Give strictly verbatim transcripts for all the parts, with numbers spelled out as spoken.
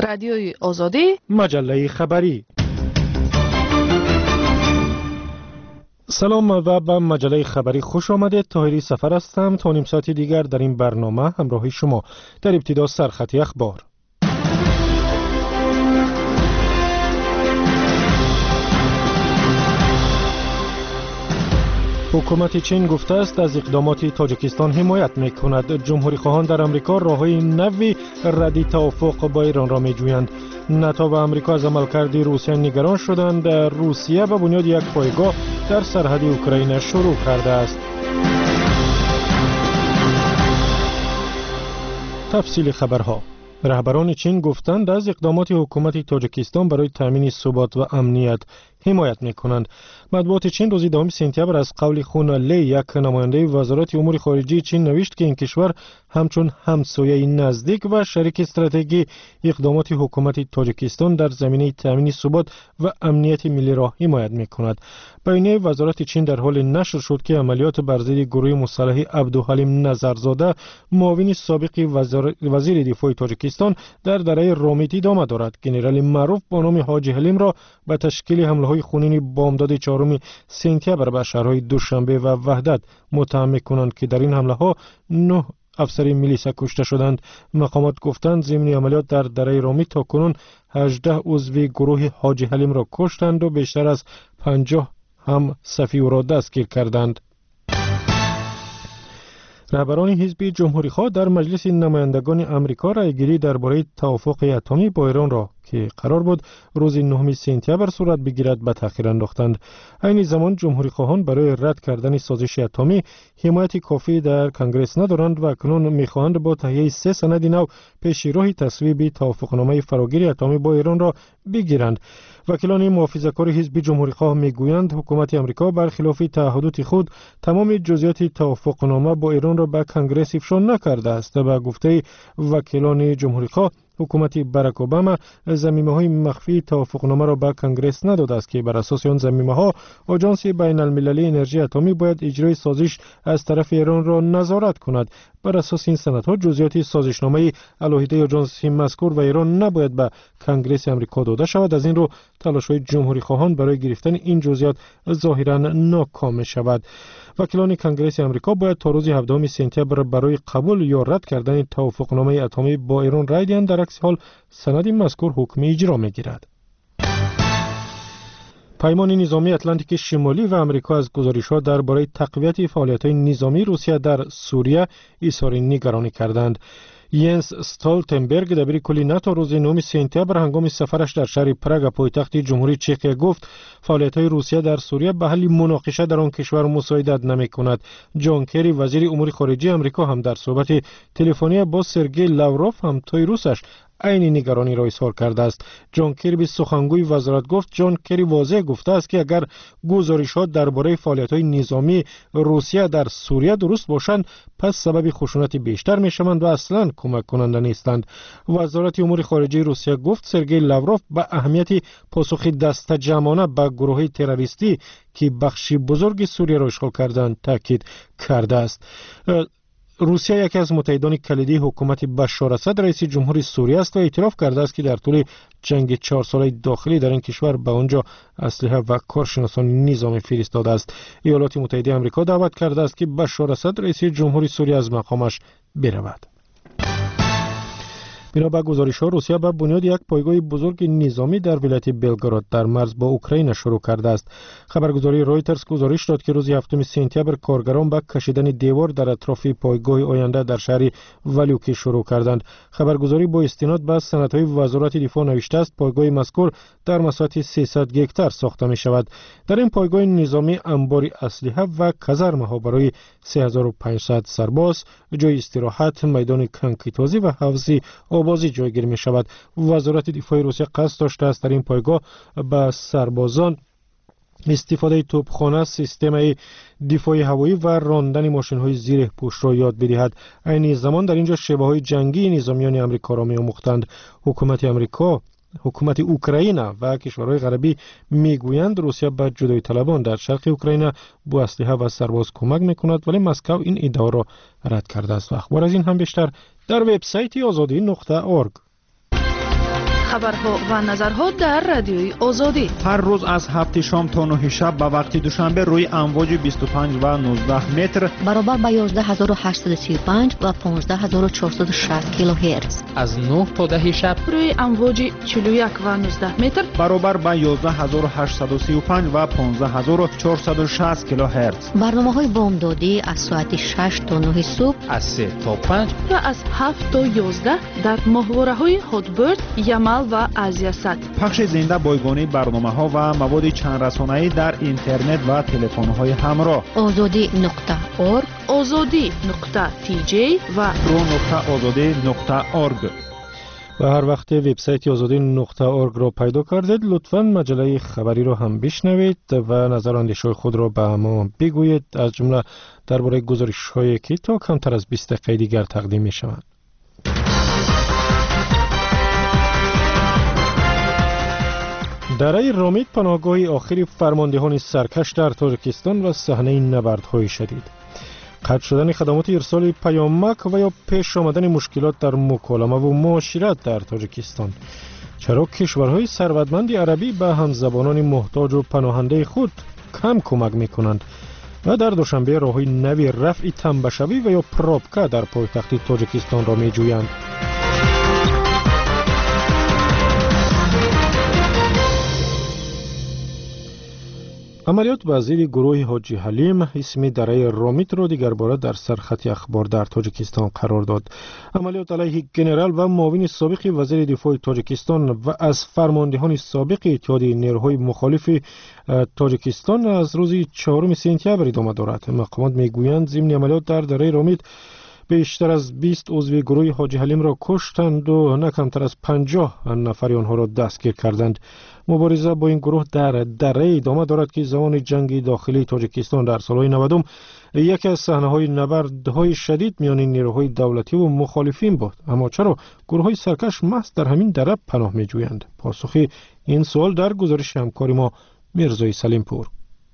رادیوی آزادی، مجله خبری. سلام و به مجله خبری خوش آمدید. طاهری سفر هستم. تا نیم ساعت دیگر در این برنامه همراه شما. در ابتدا سرخط اخبار. حکومت چین گفته است از اقدامات تاجیکستان حمایت می‌کند. جمهوری خواهان در آمریکا راه‌های نوی ردی توافق با ایران را می‌جویند. ناتو و آمریکا از عملکرد روسیه نگران شدند. روسیه به بنیاد یک پایگاه در سرحد اوکراین شروع کرده است. تفصیل خبرها. رهبران چین گفتند از اقدامات حکومت تاجیکستان برای تامین ثبات و امنیت حمایت می‌کنند. مطبوعات چین روز دوم سپتامبر از قول خون لی، یک نماینده وزارت امور خارجه چین، نوشت که این کشور همچون همسایه نزدیک و شریک استراتژی اقدامات حکومت تاجیکستان در زمینه تامین ثبات و امنیت ملی را حمایت می‌کند. بیانیه وزارت چین در حال نشر شد که عملیات بر ضد گروه مسلح عبدالحلیم نظرزاده، معاون سابق وزیر دفاع تاجیکستان، در دره رامیت ادامه دارد. ژنرال معروف با نام حاجی حلیم را به تشکیل حمله های خونین بامداد چهارم سپتامبر به شهرهای دوشنبه و وحدت متهم می‌کنند که در این حمله ها نه افسر میلیسا کشته شدند. مقامات گفتند ضمن عملیات در دره رامیت تاکنون هجده عضو گروه حاجی حلیم را کشتند و بیشتر از پنجاه هم صفی او را دستگیر کردند. رهبران حزب جمهوری خواه در مجلس نمایندگان آمریکا رأیگیری درباره توافق اتمی با ایران را که قرار بود روز نهم سپتامبر صورت بگیرد به تأخیر انداختند. این زمان جمهوری خواهان برای رد کردن سازش اتمی حمایت کافی در کنگره ندارند و اکنون می‌خواهند با تهیه سه سند نو پیش راه تصویب توافقنامه فراگیر اتمی با ایران را بگیرند. وکیلان محافظه‌کار حزب جمهوری خواه میگویند حکومت آمریکا برخلاف تعهدات خود تمام جزئیات توافقنامه با ایران را به کنگره افشا نکرده است. به گفته وکیلان جمهوری خواه، حکومت باراک اوباما ضمیمه‌های مخفی توافقنامه را به کنگره نداده است که بر اساس آن ضمیمه‌ها آژانس بین‌المللی انرژی اتمی باید اجرای سازش از طرف ایران را نظارت کند. بر اساس این سندها جزئیات سازشنامه علیحده آژانس مذکور و ایران نباید به کنگره آمریکا داده شود. از این رو تلاش‌های جمهوری خواهان برای گرفتن این جزئیات ظاهراً ناکام می‌شود. وکیلان کنگره آمریکا باید تا روز هفدهم سپتامبر برای قبول یا رد کردن توافقنامه اتمی با ایران رای دهند. در عکس حال سند مذکور حکم اجرا می‌گیرد. پیمان نظامی اتلانتیک شمالی و آمریکا از گزارش‌ها درباره تقویت فعالیت‌های نظامی روسیه در سوریه اظهار نگرانی کردند. ینس استولتنبرگ دبیر کل ناتو روز نهم سپتامبر هنگام سفرش در شهر پراگ پایتخت جمهوری چک گفت فعالیت‌های روسیه در سوریه به حل مناقشه در آن کشور مساعدت نمی‌کند. جان کری وزیر امور خارجه آمریکا هم در صحبت تلفنی با سرگئی لاوروف همتای روسش عین نگرانی را اظهار کرده است. جان کری به سخنگوی وزارت گفت جان کری واضح گفته است که اگر گزارش‌ها درباره فعالیت‌های نظامی روسیه در سوریه درست باشند پس سبب خشونت بیشتر می‌شوند و اصلاً کمک کننده نیستند. وزارت امور خارجه روسیه گفت سرگئی لاوروف به اهمیت پاسخ دسته‌جمعانه به گروه‌های تروریستی که بخشی بزرگ سوریه را اشغال کردند تاکید کرده است. روسیه یکی از متحدان کلیدی حکومت بشار اسد رئیس جمهوری سوریه است و اعتراف کرده است که در طول جنگ چهار ساله داخلی در این کشور به آنجا اسلحه و کارشناسان نظامی فرستاده است. ایالات متحده آمریکا دعوت کرده است که بشار اسد رئیس جمهوری سوریه از مقامش برود. بنا به گزارش‌ها روسیه به بنیاد یک پایگاه بزرگ نظامی در ولایت بلگراد در مرز با اوکراین شروع کرده است. خبرگزاری رویترز گزارش داد که روز هفتم سپتامبر کارگران به کشیدن دیوار در اطراف پایگاه آینده در شهر ولیوکی شروع کردند. خبرگزاری با استناد به سندهای وزارت دفاع نوشته است پایگاه مذکور در مساحت سیصد هکتار ساخته می شود. در این پایگاه نظامی انبار اسلحه و کازرمه ها برای سه هزار و پانصد سرباز، جای استراحت، میدان کنکیتوزی و حوض آبازی جایگیر می شود. وزارت دفاع روسیه قصد داشته است در این پایگاه به سربازان استفاده توپخانه، سیستم دفاع هوایی و راندن ماشین‌های زیر پوش را یاد بدهد. این زمان در اینجا شبه‌های جنگی نظامیان آمریکا را می‌آموختند. حکومت آمریکا، حکومت اوکراین و کشورهای غربی میگویند روسیه به جدایی طلبان در شرق اوکراین با اسلحه و سرباز کمک می‌کند، ولی مسکو این ادعا را رد کرده است. و اخبار از این هم بیشتر در وبسایت آزادی نقطه اورگ. خبرها و نظرها در رادیوی آزادی هر روز از هفت شام تا نه شب به وقت دوشنبه روی امواج بیست و پنج و نوزده متر برابر با یازده هزار و هشتصد و سی و پنج و پانزده هزار و چهارصد و شصت کیلوهرتز از نه تا ده شب روی امواج چهل و یک و نوزده متر برابر با یازده هزار و هشتصد و سی و پنج و پانزده هزار و چهارصد و شصت کیلوهرتز. برنامه‌های بامدادی از ساعت شش تا نه صبح، از سه تا پنج و از هفت تا یازده در ماهواره‌های هاتبرد، یمل و آسیا سات. پخش زنده بایگانی برنامه‌ها و مواد چند رسانه‌ای در اینترنت و تلفن‌های همراه. آزادی نقطه اورگ، آزادی نقطه تی جی و رو نقطه آزادی نقطه اورگ. و هر وقت وبسایت آزادی نقطه اورگ را پیدا کردید لطفاً مجله خبری را هم بشنوید و نظر و اندیشه خود را به ما بگویید، از جمله درباره گزارش‌هایی که تا کمتر از بیست دقیقه دیگر تقدیم می‌شوند. دره رامید پناهگاه آخری فرماندهان سرکش در تاجیکستان و صحنه نبردهای شدید. قطع شدن خدمات ارسال پیامک و یا پیش آمدن مشکلات در مکالمه و معاشرت در تاجیکستان. چرا کشورهای ثروتمند عربی به همزبانان محتاج و پناهنده خود کم کمک میکنند و در دوشنبه راههای نوی رفع تنبشوی و یا پراپکا در پایتخت تاجیکستان را میجویند. عملیات وزیر گروه حاجی حلیم اسم دره رامید را دیگر باره در سرخط اخبار در تاجیکستان قرار داد. عملیات علیه ژنرال و معاون سابق وزیر دفاع تاجیکستان و از فرماندهان سابق اتحاد نیروهای مخالف تاجیکستان از روز چهارم سپتامبر ادامه دارد. مقامات میگویند ضمن عملیات در دره رامید بیشتر از بیست عضو گروه حاجی حلیم را کشتند و نه کمتر از پنجاه نفر آنها را دستگیر کردند. مبارزه با این گروه در دره ادامه دارد که زمان جنگ داخلی تاجیکستان در سالهای نود یکی از صحنه‌های نبردهای شدید میان نیروهای دولتی و مخالفین بود. اما چرا گروه‌های سرکش محض در همین دره پناه می‌جویند؟ پاسخی این سوال در گزارش همکار ما میرزای سلیم پور.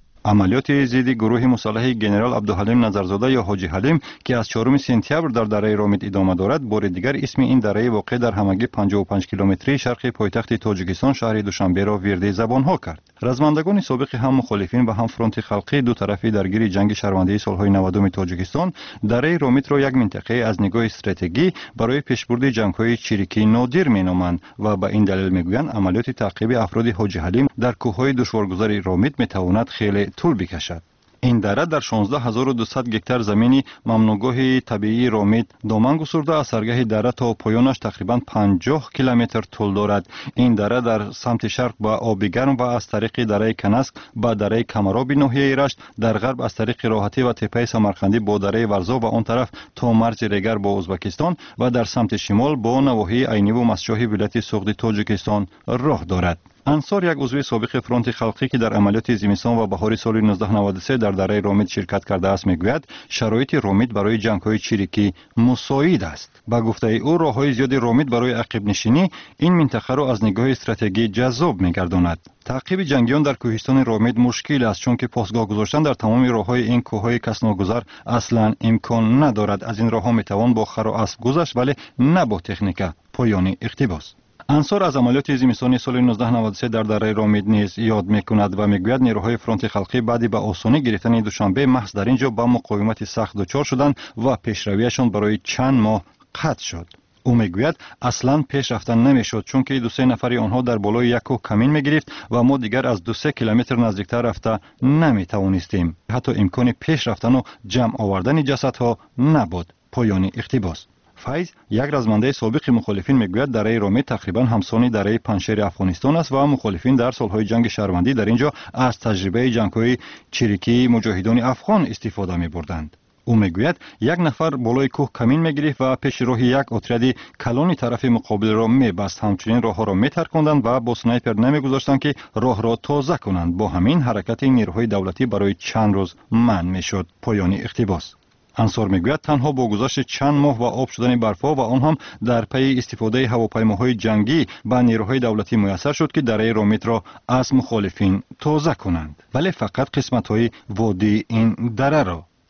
عملیات ضد گروه مسلح ژنرال عبدالحلیم نظرزاده یا حاجی حلیم که از چهارم سپتامبر در دره رامید ادامه دارد، بار دیگر اسم این دره واقع در همگی پنجاه و پنج کیلومتری شرقی پایتخت تاجیکستان شهر دوشنبه را ورده زبانها کرد. رزمندگان سابق هم مخالفین و هم فرانت خلقی دو طرفی درگیر جنگ شرمنده سالهای نود تاجیکستان دره رامید را یک منطقه از نگاه استراتژی برای پیشبرد جنگ‌های چریکی نادر می‌نامند و به این دلیل میگویند عملیات تعقیب افراد حاجی حلیم در کوههای دشوارگذار رامید میتواند خیلی طول بکشد. این دره در شانزده هزار و دویست گکتار زمینی ممنوعگاه طبیعی رامید دامن گسترده از سرگاه دره تا پایانش تقریبا پنجاه کیلومتر طول دارد. این دره در سمت شرق با آب گرم و از طریق دره کنسک با دره کمرابی ناحیه رشت، در غرب از طریق راحتی و تپه سمرقندی با دره ورزا و آن طرف تا مرز ریگر با ازبکستان و در سمت شمال با نواحی عینی و مسجح ولایت سغد تاجیکستان راه دارد. انصار، یک عضو سابق فرانت خلقی که در عملیات زمستان و بهار سال نوزده نود و سه در دره رامید شرکت کرده است میگوید شرایط رامید برای جنگ‌های چریکی مساعد است. با گفته او راه‌های زیاد رامید برای عقب نشینی این منطقه را از نگاه استراتژی جذاب می‌گرداند. تعقیب جنگیان در کوهستان رامید مشکل است چون که پاسگاه گذاشتن در تمام راه‌های این کوه‌های کس‌ناگذار اصلاً امکان ندارد. از این راه‌ها میتوان با خر و اسب گذشت ولی نه با تکنیک. پایان اقتباس. انصار از عملیات زمستانی سال نوزده نود و سه در دره رامید نیز یاد میکند و میگوید نیروهای فرانت خلقی بعد به آسانی گرفتن دوشنبه محض در اینجا با مقاومت سخت دچار شدند و پیشرویشان برای چند ماه قطع شد. او میگوید اصلا پیش رفتن نمیشد چون که دو سه نفری آنها در بالای یک کوه کمین میگرفت و ما دیگر از دو سه کیلومتر نزدیکتر رفته نمیتوانستیم. حتی امکان پیش رفتن و جمع آوردن جسدها نبود. پایان اقتباس. فیض، یک رزمنده سابق مخالفین میگوید دره رامید تقریبا همسان دره پنشیر افغانستان است و مخالفین در سالهای جنگ شهروندی در اینجا از تجربه جنگ‌های چریکی مجاهدان افغان استفاده می‌بردند. او میگوید یک نفر بالای کوه کمین میگرفت و پیش راه یک اتریاد کلان طرف مقابل را میبست. همچنین راه ها را میترکاندند و با سنایپر نمیگذاشتند که راه را تازه کنند. با همین حرکت نیروهای دولتی برای چند روز منع میشد. پایان اقتباس. انصار میگوید تنها با گذشت چند ماه و آب شدن برفها و آن هم در پی استفاده هواپیماهای جنگی به نیروهای دولتی میسر شد که دره رامید را از مخالفین تازه کنند. ولی فقط قسمت‌های وادی این دره را.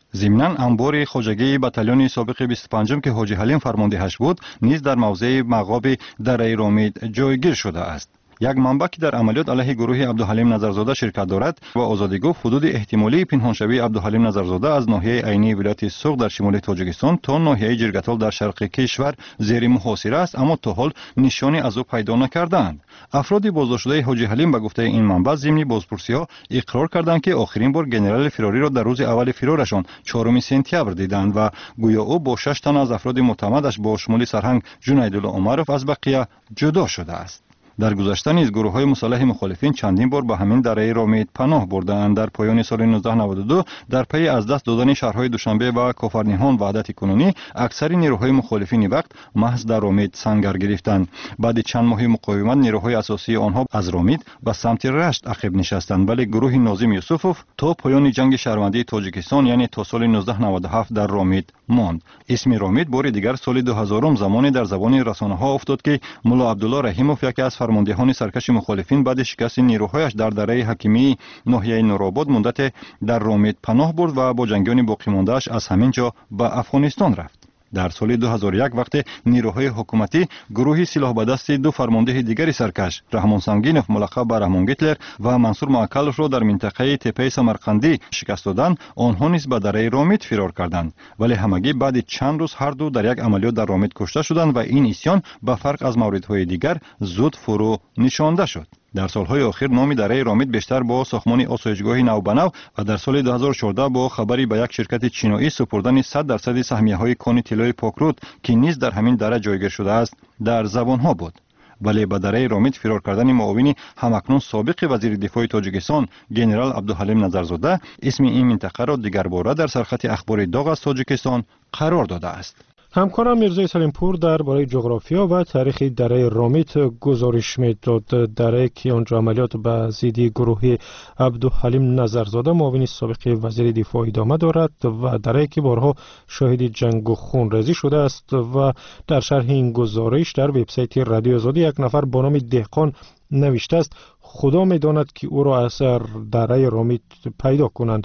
ضمناً انبار خواجگی بتالون سابق بیست و پنج که حاجی حلیم فرماندهش بود نیز در موضع مغاب دره رامید جایگیر شده است. یک منبع که در عملیات علیه گروه عبدالحلیم نظرزاده شرکت دارد و آزادی گفت حدود احتمالی پنهانشوی عبدالحلیم نظرزاده از ناحیه عینی ولایت سوق در شمال تاجیکستان تا ناحیه جرگتال در شرق کشور زیر محاصره است، اما تا حال نشانی از او پیدا نکردند. افراد بازداشت شده حاجی حلیم به گفته این منبع ضمن بازپرسی‌ها اقرار کردند که آخرین بار گنرال فراری را در روز اول فرارشان چهارم سپتامبر دیدند و گویا او با شش تن از افراد معتمدش با شمول سرهنگ جنیدالله عمرов از بقیه جدا شده است. در گذشته نیز گروه‌های مسلح مخالفین چندین بار به همین دره رامید پناه بردند. در پایان سال نوزده نود و دو در پی از دست دادن شهرهای دوشنبه و کافرنیهان وحدت کنونی اکثر نیروهای مخالفین وقت محض در رامید سنگر گرفتند. بعد چند ماه مقاومت نیروهای اساسی آنها از رامید به سمت رشت عقب نشستند، ولی گروه ناظم یوسفوف تا پایان جنگ شهروندی تاجیکستان یعنی تا سال نوزده نود و هفت در رامید ماند. اسم رامید بار دیگر سال دو هزار زمانی در زبان رسانه‌ها افتاد که ملا عبدالله رحیموف یکی از فرماندهان سرکش مخالفین بعد شکست نیروهایش در دره حکیمی ناحیه نورآباد مدت در رامید پناه برد و با جنگیان باقی مانده‌اش از همین جا به افغانستان رفت. در سال دو هزار و یک وقتی نیروهای حکومتی گروهی سلاح به دست دو فرمانده دیگری سرکش رحمان سنگینوف ملقب به رحمان گیتلر و منصور معکلوف را در منطقه تپه سمرقندی شکست دادند، آنها نیز به دره رامید فرار کردند، ولی همگی بعد چند روز هر دو در یک عملیات در رامید کشته شدند و این اسیان به فرق از موردهای دیگر زود فرو نشانده شد. در سالهای اخیر نام دره رامید بیشتر با ساختمان آسایشگاه نوبنو و در سال دو هزار و چهارده با خبری به یک شرکت چینایی سپردن صد درصد سهمیه‌های کان طلای پاکرود که نیز در همین دره جایگیر شده است در زبانها بود. ولی به دره رامید فرار کردن معاون همکنون سابق وزیر دفاع تاجیکستان گنرال عبدالحلیم نظرزاده اسم این منطقه را دیگر باره در سرخط اخبار داغ از تاجیکستان قرار داده است. همکارم میرزای سلیمپور درباره جغرافیا و تاریخ دره رامید گزارش میداد. دره که آنجا عملیات به ضد گروه عبدالحلیم نظرزاده معاون سابق وزیر دفاع ادامه دارد و دره که بارها شاهد جنگ و خونریزی شده است و در شرح این گزارش در وبسایت رادیو آزادی یک نفر با نام دهقان نوشته است خدا میداند که او را از دره رامید پیدا کنند.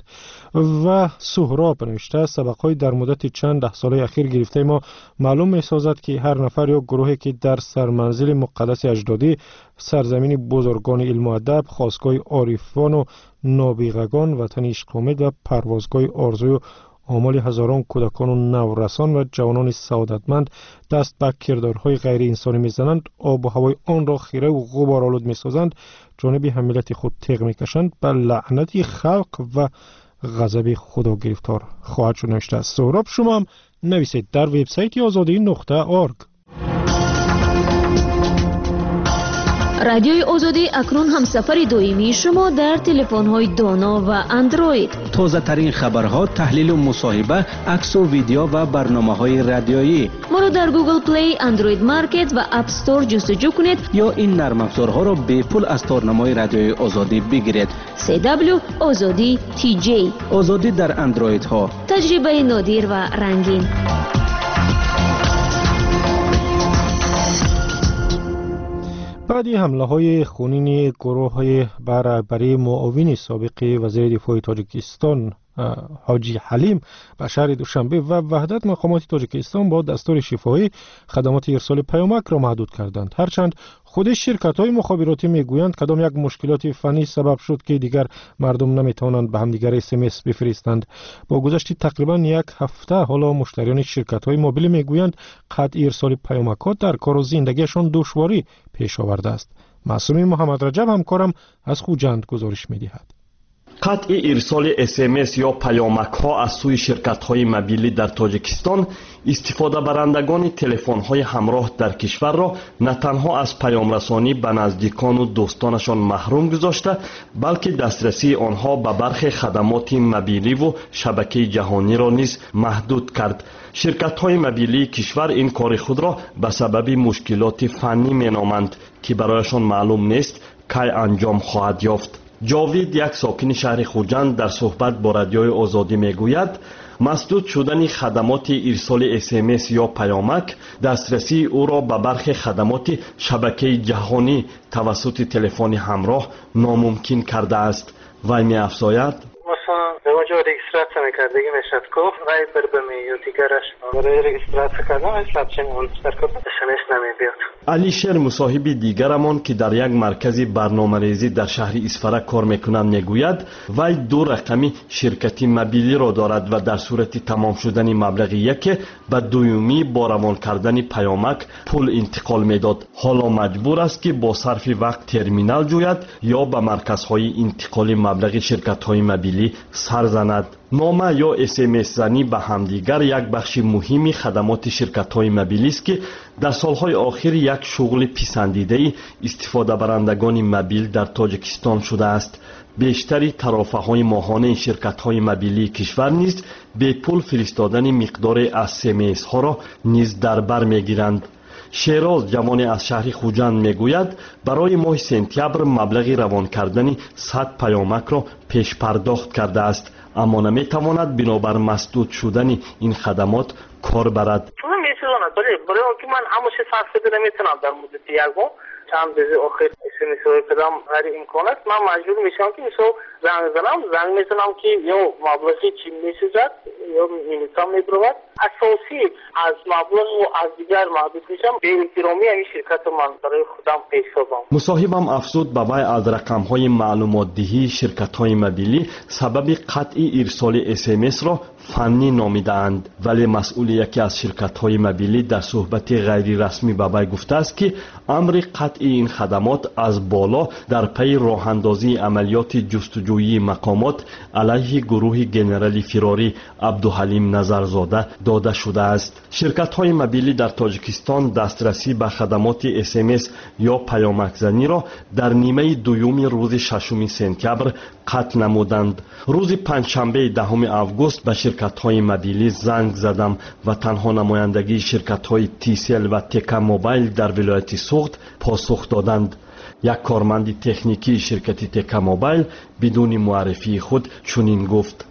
و سهراب نوشته سبقهای در مدت چند ده ساله اخیر گرفته ما معلوم می سازد که هر نفر یا گروهی که در سرمنزل مقدس اجدادی سرزمین بزرگان علم و ادب، خاستگاه عارفان و نابغگان، وطن عشق و امید و پروازگاه آرزوی و آمال هزاران کودکان و نورسان و جوانان سعادتمند دست به کردارهای غیر انسانی میزنند، آب و هوای آن را خیره و غبارآلود میسازند، جانب هملت خود تیغ میکشند، به لعنت خلق و غضب خدا گرفتار خواهد شد. نوشته است. سهراب شما هم نویسید در وبسایت آزادی نقطه آرگ. رادیوی آزادی اکنون هم سفر دائمی شما در تلفن‌های دانا و اندروید. تازه ترین خبرها، تحلیل و مصاحبه، عکس و ویدیو و برنامه‌های رادیویی. ما را در گوگل پلی، اندروید مارکت و اپ استور جستجو کنید یا این نرم افزارها را به پول از تارنمای رادیوی آزادی بگیرید. سی دبلیو آزادی تی جی. آزادی در اندروید ها. تجربه نادر و رنگین. بعدی حمله های خونین گروه های برابری معاون سابق وزیر دفاع تاجیکستان حاجی حلیم به شهر دوشنبه و وحدت مقامات تاجیکستان با دستور شفاهی خدمات ارسال پیامک را محدود کردند. هرچند خود شرکت های مخابراتی میگویند کدام یک مشکلات فنی سبب شد که دیگر مردم نمیتوانند به هم دیگر اس ام اس بفرستند. با گذشت تقریبا یک هفته حالا مشتریان شرکت های موبیل میگویند قطع ارسال پیامک ها در کار و زندگیشان دشواری پیش آورده است. معصومی محمد رجب همکارم از خوجند گزارش میدهد. قطع ارسال اس ام اس یا پیامک ها از سوی شرکت های موبیلی در تاجیکستان استفاده برندگان تلفن های همراه در کشور را نه تنها از پیام رسانی به نزدیکان و دوستانشان محروم گذاشته، بلکه دسترسی آنها به برخی خدمات موبیلی و شبکه جهانی را نیز محدود کرد. شرکت های موبیلی کشور این کار خود را به سبب مشکلات فنی می نامند که برایشان معلوم نیست کی انجام خواهد یافت. جاوید، یک ساکن شهر خوجند، در صحبت با رادیوی آزادی میگوید مسدود شدن خدمات ارسال اس ام اس یا پیامک دسترسی او را به برخی خدمات شبکه جهانی توسط تلفن همراه ناممکن کرده است. وی می افزاید مثلا به وجه رجیستراسیون نمیکردگی میشد گفت رای بر بمی یا دیگرش برای رجیستراسیون کردم از لابچین اون سرکرد شنش نمیبیاد. علی شیر مصاحب دیگرمان که در یک مرکز برنامه‌ریزی در شهر اسفره کار میکنند میگوید وی دو رقمی شرکتی موبیلی را دارد و در صورت تمام شدن مبلغ یک به دومی با روان کردن پیامک پول انتقال میداد. حالا مجبور است که با صرف وقت ترمینال جوید یا به مرکزهای انتقال مبلغ شرکت‌های موبیلی سر زند. نامه یا اس ام اس زنی به همدیگر یک بخش مهمی خدمات شرکت‌های موبیلی است که در سالهای آخر یک شغل پسندیده استفاده برندگان موبیل در تاجیکستان شده است. بیشتری ترافه‌های ماهانه شرکت‌های موبیلی کشور نیز به پول فرستادن مقدار اس ام اس ها را نیز در بر می‌گیرند. شیراز جوان از شهر خوجند میگوید برای ماه سپتامبر مبلغ روان کردن صد پیامک را پیش پرداخت کرده است، اما نمیتواند بنابر مسدود شدن این خدمات کار برد. برای اینکه من هموشه صرف کنم نمیتونم در مدت یک ماه چند روز آخر اسمس رو کدام غیر امکان است من مجبور میشم که مثلا زنگ زنم زنگ میزنم که یا مبلغی چی میسوزد یا مینیتام میبرود اساسی از مبلغ و از دیگر محدود میشم به احترامی این شرکت من برای خودم پیش بردم. مصاحبم افزود به وی از رقم‌های معلومات دهی شرکت‌های موبیلی سبب قطع ارسال اس ام اس را فنی نامیدند، ولی مسئول یکی از شرکت‌های موبیلی در صحبت غیر رسمی به وی گفته است که امر قطع این خدمات از بالا در پی راه اندازی عملیات جستجویی مقامات علیه گروه جنرال فراری عبدالحلیم نظرزاده داده شده است. شرکت‌های موبیلی در تاجیکستان دسترسی به خدمات اس ام اس یا پیامک زنی را در نیمه دوم روز ششم سپتامبر قطع نمودند. روز پنجشنبه دهم آگوست به شرکت‌های موبیلی زنگ زدم و تنها نمایندگی شرکت‌های تیسل و تکا موبایل در ولایت سوخت پاسخ دادند. یک کارمند تکنیکی شرکت تکا موبایل بدون معرفی خود چنین گفت: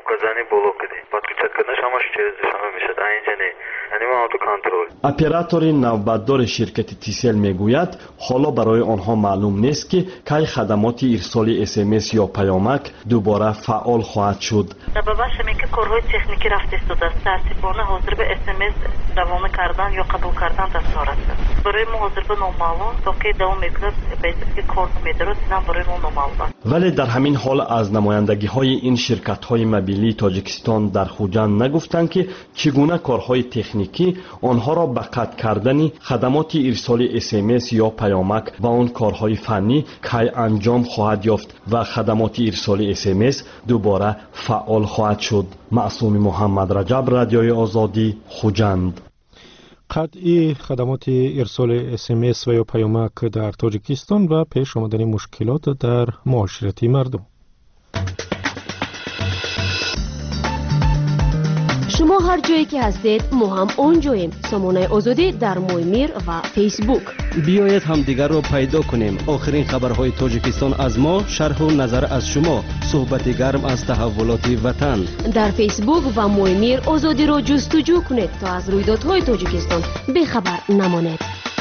اپراتور نوبتدار شرکت تیسل میگوید حالا برای آنها معلوم نیست که کی خدمات ارسال اس ام اس یا پیامک دوباره فعال خواهد شد. باباش میگه کارهای تکنیکی رفت است متاسفانه حاضر به اس ام اس روانه کردن یا قبول کردن دستور است. برای ما حاضر به نامعلوم تا که دوام میکنه بهتر که کار میدارد نه برای ما نامعلوم. ولی در همین حال از نمایندگی های این شرکت های موبیلی تاجیکستان در خوجند نگفتند که چگونه کارهای تکنیکی آنها را به قطع کردن خدمات ارسال اس ام اس یا پیامک و آن کارهای فنی کی انجام خواهد یافت و خدمات ارسال اس ام اس دوباره فعال خواهد شد. معصوم محمد رجب، رادیوی آزادی، خوجند. قطعی خدمات ارسال اس ام اس و یا پیامک در تاجیکستان و پیش آمدن مشکلات در معاشرتی مردم. شما هر جایی که هستید ما هم اونجاییم. سامانه آزادی در مویمیر و فیسبوک. بیایید همدیگر رو پیدا کنیم. آخرین خبرهای تاجیکستان از ما، شرح و نظر از شما، صحبت گرم از تحولات وطن. در فیسبوک و مویمیر آزادی رو جستجو کنید تا از رویدادهای تاجیکستان بیخبر نمانید.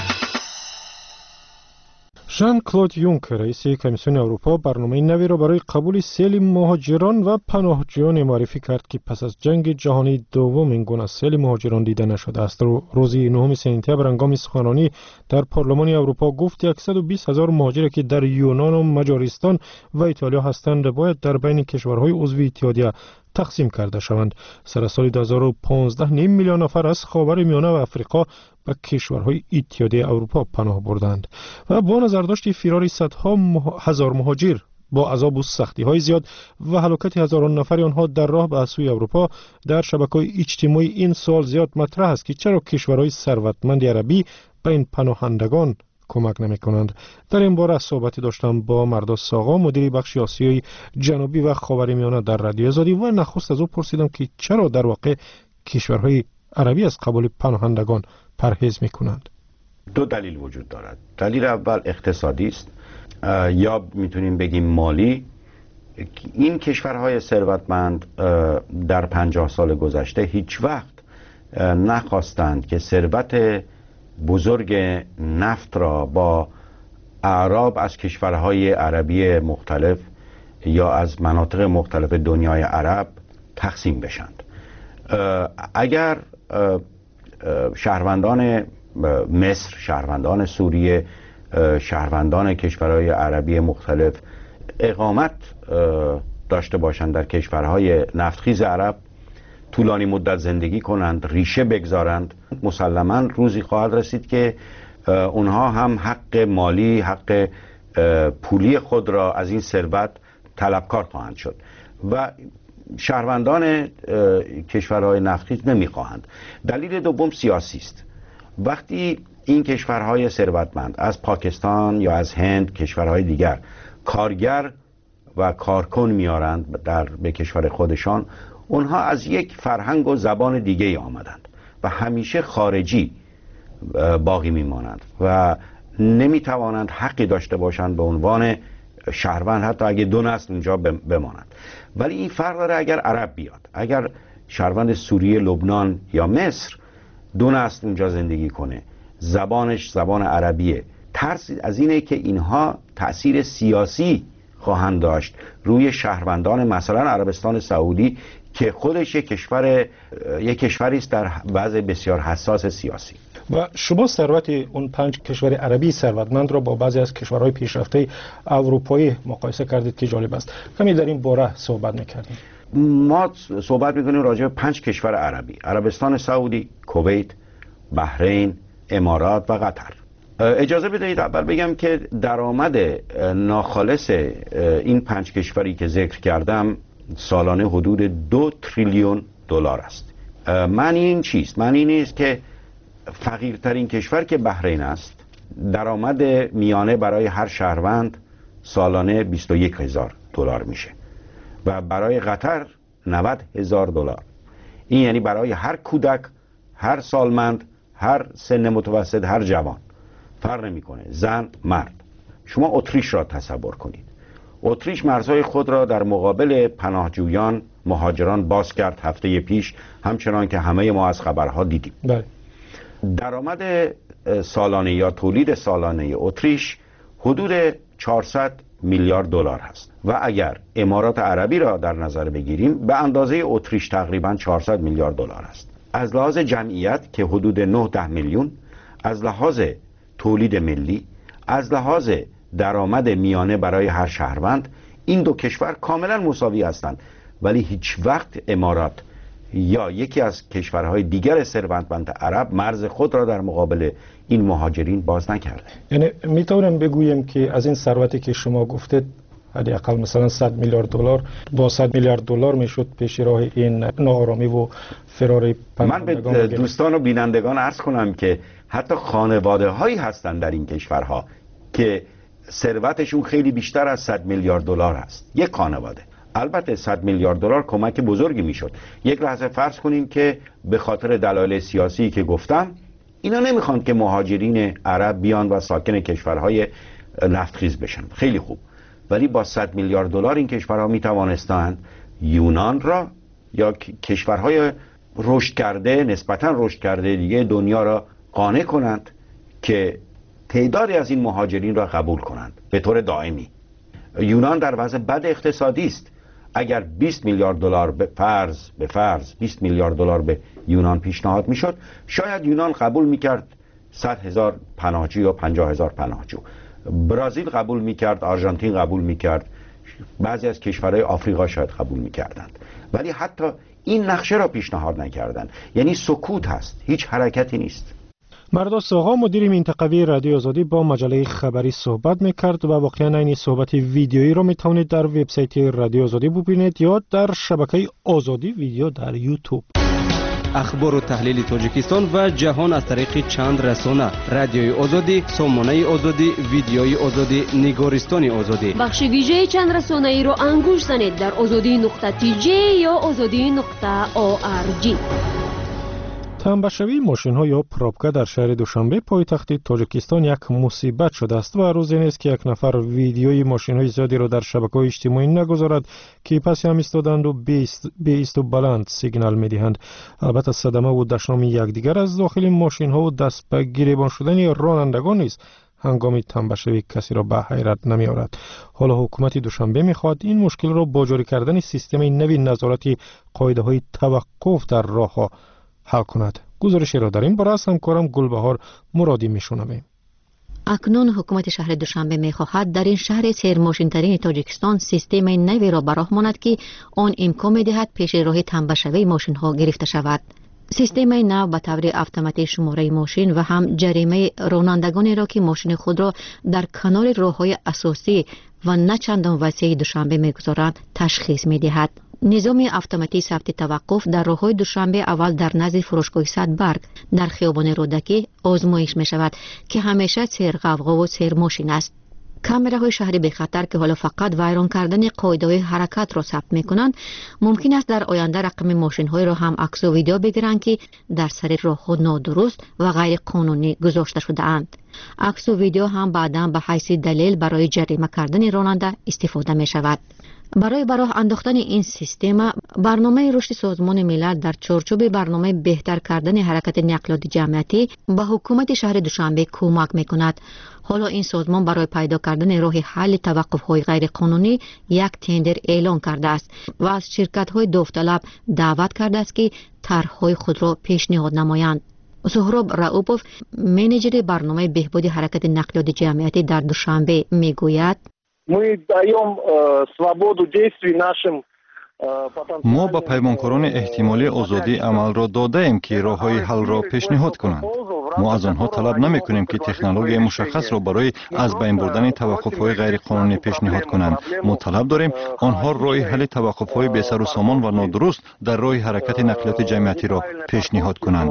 ژان کلود یونکر رئیس کمیسیون اروپا برنامه نوی را برای قبول سیل مهاجران و پناهجویان معرفی کرد که پس از جنگ جهانی دوم این گونه سیل مهاجران دیده نشده است. روز نهم سپتامبر هنگام سخنرانی در پارلمان اروپا گفت صد و بیست هزار مهاجر که در یونان و مجارستان و ایتالیا هستند باید در بین کشورهای عضو اتحادیه تقسیم کرده شوند. سر سال دو هزار و پانزده نیم میلیون نفر از خاورمیانه و افریقا به کشورهای اتحادیه اروپا پناه بردند و با نظرداشت فرار صدها هزار مهاجر با عذاب و سختی های زیاد و هلاکت هزاران نفر آنها در راه به سوی اروپا، در شبکه‌های اجتماعی این سوال زیاد مطرح است که چرا کشورهای ثروتمند عربی به این پناهندگان کمک نمی کنند. در این باره صحبتی داشتم با مرداد ساقا، مدیر بخش آسیای جنوبی و خاورمیانه در رادیو آزادی و نخست از او پرسیدم که چرا در واقع کشورهای عربی از قبول پناهندگان پرهیز می کنند. دو دلیل وجود دارد. دلیل اول اقتصادی است یا میتونیم بگیم مالی. این کشورهای ثروتمند در پنجاه سال گذشته هیچ وقت نخواستند که ثروت بزرگ نفت را با اعراب از کشورهای عربی مختلف یا از مناطق مختلف دنیای عرب تقسیم بشند. اگر شهروندان مصر، شهروندان سوریه، شهروندان کشورهای عربی مختلف اقامت داشته باشند در کشورهای نفتخیز عرب، طولانی مدت زندگی کنند، ریشه بگذارند، مسلماً روزی خواهد رسید که اونها هم حق مالی، حق پولی خود را از این ثروت طلبکار خواهند شد و شهروندان کشورهای نفتخیز نمیخواهند. دلیل دوم سیاسی است. وقتی این کشورهای ثروتمند از پاکستان یا از هند، کشورهای دیگر کارگر و کارکن میارند در به کشور خودشان، اونها از یک فرهنگ و زبان دیگه ای آمدند و همیشه خارجی باقی میمانند و نمیتوانند حقی داشته باشند به عنوان شهروند، حتی اگه دو نسل اونجا بمانند. ولی این فرق داره اگر عرب بیاد، اگر شهروند سوریه، لبنان یا مصر دو نسل اونجا زندگی کنه، زبانش زبان عربیه، ترس از اینه که اینها تأثیر سیاسی خواهند داشت روی شهروندان مثلا عربستان سعودی که خودش یک کشور یک کشوری است در وضع بسیار حساس سیاسی. و شما ثروت اون پنج کشور عربی ثروتمند را با بعضی از کشورهای پیشرفته اروپایی مقایسه کردید که جالب است. کمی در این باره صحبت می‌کردیم. ما صحبت می‌کنیم راجع به پنج کشور عربی: عربستان سعودی، کویت، بحرین، امارات و قطر. اجازه بدهید اول بگم که درآمد ناخالص این پنج کشوری که ذکر کردم سالانه حدود دو تریلیون دلار است. معنی این چیست؟ معنی این است که فقیرترین کشور که بحرین است، درآمد میانه برای هر شهروند سالانه بیست و یک هزار دلار میشه و برای قطر نود هزار دلار. این یعنی برای هر کودک، هر سالمند، هر سن متوسط، هر جوان، فرق نمیکنه، زن، مرد. شما اتریش را تصور کنید. اتریش مرزهای خود را در مقابل پناهجویان، مهاجران باز کرد هفته پیش، همچنان که همه ما از خبرها دیدیم. بله. درآمد سالانه یا تولید سالانه اتریش حدود چهارصد میلیارد دلار هست و اگر امارات عربی را در نظر بگیریم به اندازه اتریش تقریبا چهارصد میلیارد دلار است. از لحاظ جمعیت که حدود نه ده میلیون، از لحاظ تولید ملی، از لحاظ درآمد میانه برای هر شهروند، این دو کشور کاملا مساوی هستند، ولی هیچ وقت امارات یا یکی از کشورهای دیگر ثروتمند عرب مرز خود را در مقابل این مهاجرین باز نکرده. یعنی میتونم بگویم که از این ثروتی که شما گفتید حداقل مثلا صد میلیارد دلار با صد میلیارد دلار میشد پیش راه این ناآرامی و فرار پناهندگان. من به دوستان و بینندگان عرض کنم که حتی خانواده هایی هستند در این کشورها که ثروتشون خیلی بیشتر از صد میلیارد دلار است. یک خانواده. البته صد میلیارد دلار کمک بزرگی میشد. یک لحظه فرض کنیم که به خاطر دلایل سیاسی که گفتم اینا نمیخوان که مهاجرین عرب بیان و ساکن کشورهای نفتخیز بشن. خیلی خوب. ولی با صد میلیارد دلار این کشورها میتوانستند یونان را یا کشورهای رشد کرده، نسبتا رشد کرده دیگه دنیا را قانع کنند که تعدادی از این مهاجرین را قبول کنند به طور دائمی. یونان در وضع بد اقتصادی است. اگر بیست میلیارد دلار به فرض به فرض بیست میلیارد دلار به یونان پیشنهاد میشد، شاید یونان قبول میکرد صد هزار پناهجو یا پنجاه هزار پناهجو. برزیل قبول میکرد، آرژانتین قبول میکرد، بعضی از کشورهای آفریقا شاید قبول میکردند، ولی حتی این نقشه را پیشنهاد نکردند. یعنی سکوت هست، هیچ حرکتی نیست. مرداس آقا مدیر منطقوی رادیو آزادی با مجله خبری صحبت میکرد و واقعا این صحبت ویدیویی را میتونید در وبسایت رادیو آزادی ببینید یا در شبکه آزادی ویدیو در یوتیوب. اخبار و تحلیل تاجیکستان و جهان از طریق چند رسانه: رادیوی آزادی، سامانه آزادی، ویدیوی آزادی، نگارستان آزادی. بخش ویژه چند رسانه ای را انگوش زنید در آزادی نقطه تی جی یا آزادی نقطه او آر جی. تنبشوی ماشین ها یا پراپکا در شهر دوشنبه پایتخت تاجیکستان یک مصیبت شده است و روز این است که یک نفر ویدیوی ماشین های زیادی را در شبکه‌های اجتماعی نگذارد که پس هم ایستادند و به ایست و بلند سیگنال می‌دهند. البته صدمه و دشنام یکدیگر از داخل ماشین ها و دست به گریبان شدن رانندگان نیست. هنگام تنبشوی کسی را به حیرت نمی آورد. حالا حکومت دوشنبه میخواد این مشکل را با جاری کردن سیستم نوی نظارت قاعده های توقف در راه ها حل کند. گزارشی را در این باره از همکارم گلبهار مرادی میشنویم. اکنون حکومت شهر دوشنبه می‌خواهد در این شهر سیرماشین‌ترین تاجیکستان سیستم نوی را براه ماند که آن امکان می‌دهد پیش راه تنبشوی ماشین‌ها گرفته شود. سیستم نو به طور اتوماتیک شماره ماشین و هم جریمه رانندگانی را که ماشین خود را در کنار راه‌های اساسی و نه چندان وسیع دوشنبه می‌گذارند تشخیص می‌دهد. نظام اتوماتیک ثبت توقف در راه‌های دوشنبه اول در نزد فروشگاه صدبرگ در خیابان رودکی آزمایش می‌شود که همیشه سیر غوغا و سیر ماشین است. کامراهای شهری به خطر که حالا فقط ویران کردن قاعده‌های حرکت را ثبت می‌کنند، ممکن است در آینده رقم ماشین‌های را هم عکس و ویدیو بگیرند که در سر راه‌ها نادرست و غیر قانونی گذاشته شده‌اند. عکس و ویدیو هم بعداً به حیث دلیل برای جریمه کردن راننده استفاده می‌شود. برای براه انداختن این سیستم، برنامه رشد سازمان ملل در چارچوب برنامه بهتر کردن حرکت نقلیات جمعیتی به حکومت شهر دوشنبه کمک می‌کند. حالا این سازمان برای پیدا کردن راه حل توقف‌های غیر قانونی یک تندر اعلان کرده است و از شرکت‌های داوطلب دعوت کرده است که طرح‌های خود را پیشنهاد نمایند. سهراب رؤوپوف، منیجر برنامه بهبود حرکت نقلیات جمعیتی در دوشنبه میگوید: ما با پیمانکاران احتمالی آزادی عمل را داده ایم که راه‌های حل را پیشنهاد کنند. ما از آنها طلب نمی کنیم که تکنولوژی مشخص را برای از بین بردن توقف‌های غیر قانونی پیشنهاد کنند. ما طلب داریم آنها راه حل توقف‌های بی سر و سامان و نادرست در راه حرکت نقلیات جمعیتی را پیشنهاد کنند.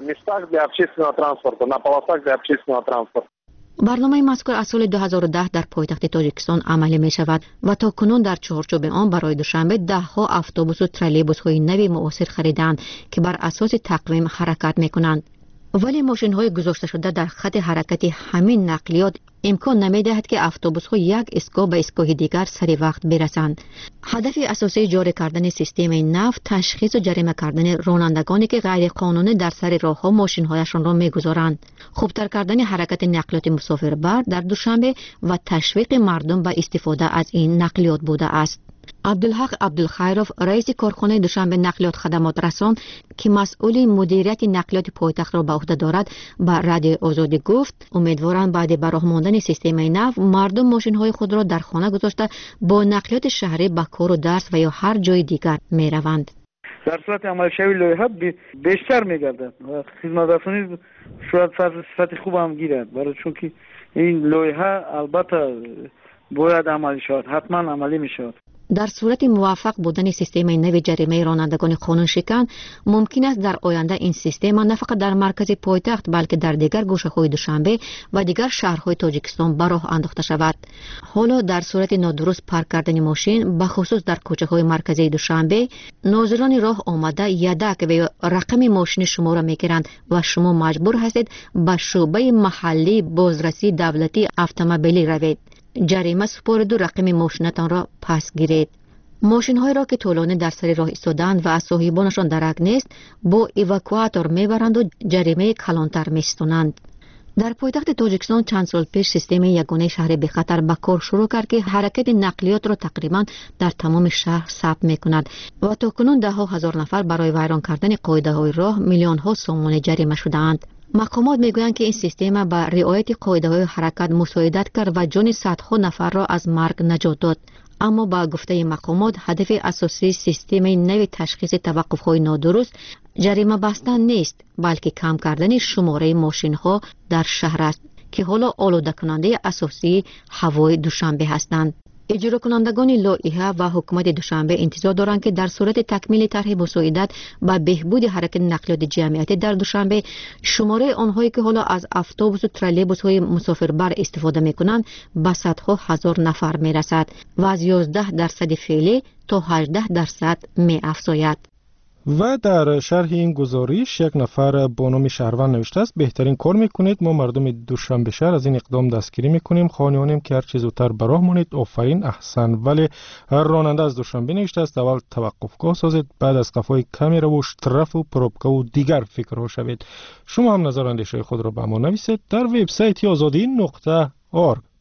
برنامه مذکور از سال دو هزار و ده در پایتخت تاجیکستان عملی می شود و تا کنون در چارچوب آن برای دوشنبه ده ها اتوبوس و ترالیبوس های نوی معاصر خریدند که بر اساس تقویم حرکت می کنند. ولی ماشین های گذاشته شده در خط حرکت همین نقلیات امکان نمی دهد که اتوبوس ها یک ایستگاه به ایستگاه دیگر سری وقت برسند. هدف اساسی جاری کردن سیستم نو تشخیص و جریمه کردن رانندگانی که غیر قانونی در سر راه ها ماشین هایشان را می گذارند، خوبتر کردن حرکت نقلیات مسافربر در دوشنبه و تشویق مردم به استفاده از این نقلیات بوده است. عبدالحق عبدالخیروف، رئیس کارخانه دوشنبه نقلیات خدمات رسان که مسئول مدیریت نقلیات پایتخت را به عهده دارد، به رادیوی آزادی گفت امیدوارند بعد براه ماندن سیستم نو مردم ماشین های خود را در خانه گذاشته با نقلیات شهری به کار و درس و یا هر جای دیگر می روند. در صورت عمل شوی لایحه بیشتر می‌گردد و خدمت رسانی شاید صفت خوب هم گیرد، برای چون که این لایحه البته باید عملی شود، حتما عملی می‌شود. در صورت موفق بودن سیستم نوی جریمه رانندگان قانون شکن، ممکن است در آینده این سیستم نه فقط در مرکز پایتخت بلکه در دیگر گوشه‌های دوشنبه و دیگر شهرهای تاجیکستان به راه انداخته شود. حالا در صورت نادرست پارک کردن ماشین، به خصوص در کوچه‌های مرکزی دوشنبه، ناظران راه آمده یدک و رقم ماشین شما را می‌گیرند و شما مجبور هستید به شعبه محلی بازرسی دولتی اتومبیلی روید. جریمه سپارید و رقم ماشینتان را پس گیرید. ماشین های را که طولانی در سر راه ایستادند و از صاحبانشان درک نیست، با ایواکواتور میبرند و جریمه کلانتر میستانند. در پایتخت تاجیکستان چند سال پیش سیستم یگانه شهر به خطر به کار شروع کرد که حرکت نقلیات را تقریبا در تمام شهر ثبت میکند و تا کنون ده ها هزار نفر برای ویران کردن قاعده های راه میلیون ها سوم جریمه شدهاند. مقامات میگویند که این سیستم به رعایت قاعده های حرکت مساعدت کرد و جان صدها نفر را از مرگ نجات داد. اما با گفته مقامات هدف اساسی سیستم نوی تشخیص توقف های نادرست جریمه بستن نیست، بلکه کم کردن شماره ماشین ها در شهر است که حالا آلوده کننده اساسی هوای دوشنبه هستند. اجرا کنندگان لایحه و حکومت دوشنبه انتظار دارند که در صورت تکمیل طرح مساعدت به بهبود حرکت نقلیات جمعیتی در دوشنبه، شماره آنهایی که حالا از اتوبوس و ترالیبوس های مسافربر استفاده میکنند به صدها هزار نفر میرسد و از یازده درصد فعلی تا هجده درصد می افزاید. و در شرح این گزارش یک نفر با نام شهروند نوشته است: بهترین کار میکنید، ما مردم دوشنبه شهر از این اقدام دستگیری میکنیم، خانیانیم که هر چه زودتر به راه مونید، آفرین، احسن. ولی راننده از دوشنبه نوشته است: اول توقفگاه سازید، بعد از قفای کامیرا و اشتراف و پروبکا و دیگر فکرها شوید. شما هم نظر اندیشه خود را به ما نویسید در وبسایت آزادی نقطه org.